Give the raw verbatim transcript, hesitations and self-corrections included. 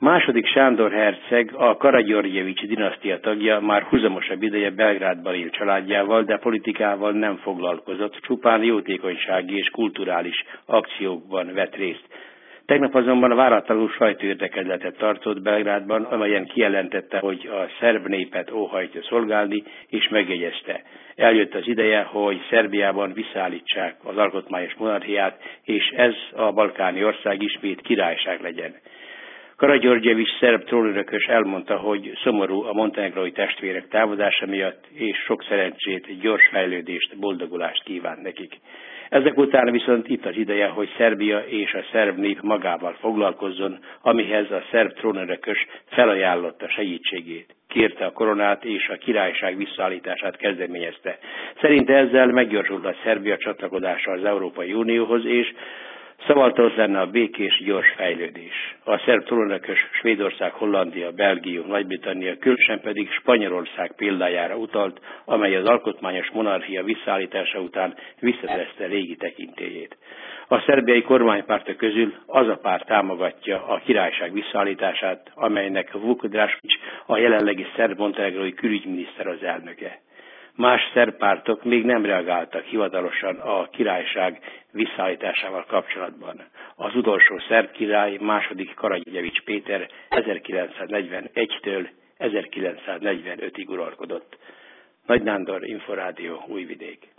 Második Sándor herceg, a Karagyorgyevics dinasztia tagja, már huzamosabb ideje Belgrádban él családjával, de politikával nem foglalkozott, csupán jótékonysági és kulturális akciókban vett részt. Tegnap azonban váratlanul sajtóértekezletet tartott Belgrádban, amelyen kijelentette, hogy a szerb népet óhajtja szolgálni, és megjegyezte: eljött az ideje, hogy Szerbiában visszaállítsák az alkotmányos monarchiát, és ez a balkáni ország ismét királyság legyen. Karagyorgyevics szerb trónörökös elmondta, hogy szomorú a montenegrói testvérek távozása miatt, és sok szerencsét, gyors fejlődést, boldogulást kíván nekik. Ezek után viszont itt az ideje, hogy Szerbia és a szerb nép magával foglalkozzon, amihez a szerb trónörökös felajánlotta segítségét. Kérte a koronát és a királyság visszaállítását kezdeményezte. Szerinte ezzel meggyorsult Szerbia csatlakozása az Európai Unióhoz, és szavatolott lenne a békés, gyors fejlődés. A szerb trónörökös Svédország, Hollandia, Belgium, Nagy-Britannia, különösen pedig Spanyolország példájára utalt, amely az alkotmányos monarchia visszaállítása után visszaszerezte régi tekintélyét. A szerbiai kormánypártok közül az a párt támogatja a királyság visszaállítását, amelynek Vuk Drašković, a jelenlegi szerb-montenegrói külügyminiszter az elnöke. Más szerb pártok még nem reagáltak hivatalosan a királyság visszaállításával kapcsolatban. Az utolsó szerb király, második Karagyorgyevics Péter ezerkilencszáznegyvenegytől ezerkilencszáznegyvenötig uralkodott. Nagy Nándor, Inforádió, Újvidék.